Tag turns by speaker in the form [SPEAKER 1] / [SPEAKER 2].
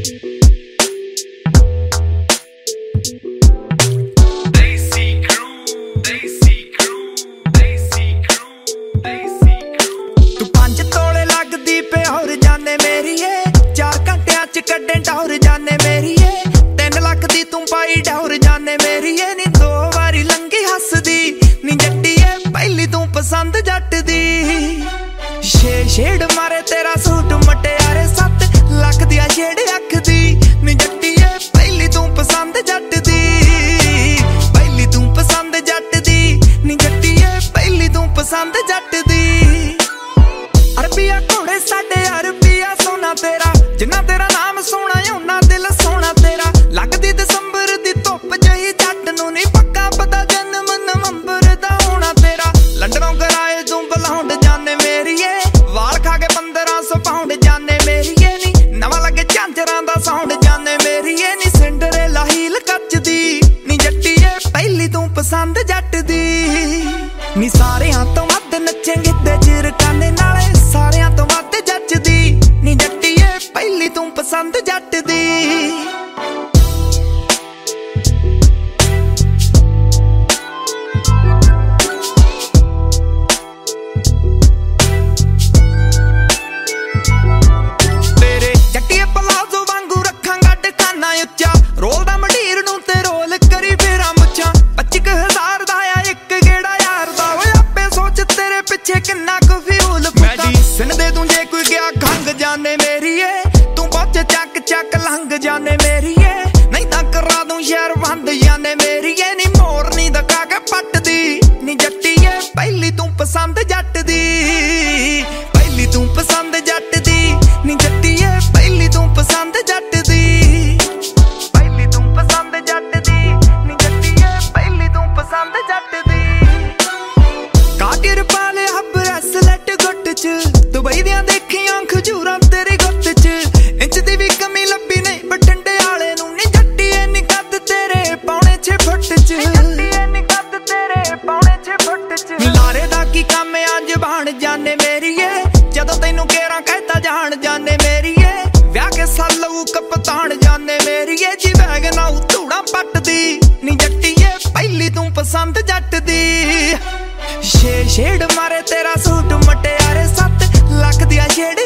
[SPEAKER 1] टौर जाने मेरीए 3 लाख दी तू पाई डौर जाने मेरीए नी 2 वारी लंघी हसदी नी जट्टीए पहली तू पसंद जट दी शेड़ मारे तेरा सूट मटियारे 7 लाख दिया छेड़ रखदी नी जट्टीए पहली तू पसंद जट दी पहली तू पसंद जट दी नी जट्टीए पहली तू पसंद जट दी अरबिया घोड़े साडे अरबिया सोना तेरा जिन्ना तेरा नाम सोना उन्ना दिल सोना तेरा लगदी दिसंबर दी धुप जही जट नूं नी पक्का पता जन्म नवंबर दा होना तेरा लंडनों कराए तू बलौंड जाने मेरीए वाल खा के 1500 पाउंड जाने मेरीए नी नवा लगे झांजरां दा साउंड जाने मेरीए नी सिंडरेला हील कचदी नी जट्टीए पहली तू पसंद जट दी नी सारेयां तो वध नचे गिद्दे चिरकाने नाले सारेयां तो वध जचदी नी जट्टीए पहली तू पसंद जट दी तेरे जट्टीए पलाजो वांगू रखां गड्ड खाना उच्चा रोल दा मंडीर नूं ते रोल करी फेरा मुच्छां 25,000 दा आ एक गेड़ा यार दा ओए आपे सोच तेरे पिछे किन्ना कुछ फ्यूल मेडिसिन दे दूं जे कोई गया खंग जाने मेरीए तू पहुंच चक चक लंघ जाने मेरीए नहीं तां करा दूं शहर बंद जाने मेरीए नी मोर नी दका के पट दी नी जट्टीए पहली तू पसंद जट दी पहली तू पसंद जट दी नी जट्टीए पहली तू पसंद जट दी पहली तू पसंद जट दी नी जट्टीए पहली तू पसंद जट दी काटिर पाले ब्रेसलेट गुट च दुबई दियां देखियां खजूरां तेरी गुत्त च इंच दी भी कमी लब्भी नहीं बठिंडे आले नूं नी जट्टीए नी कद तेरे पौने 6 फुट च जट्टीए नी कद तेरे पौने 6 फुट च लारे दा की काम अज बण जाने मेरीए जदों तैनूं केरा कहता जान जाने मेरीए विआह के सालू कपतान जाने मेरीए जी बैग ना धूड़ा पटदी नी जट्टीए पहली तू पसंद जट दी शेड़ मारे तेरा सूट मटियारे 7 लाख दिया छेड़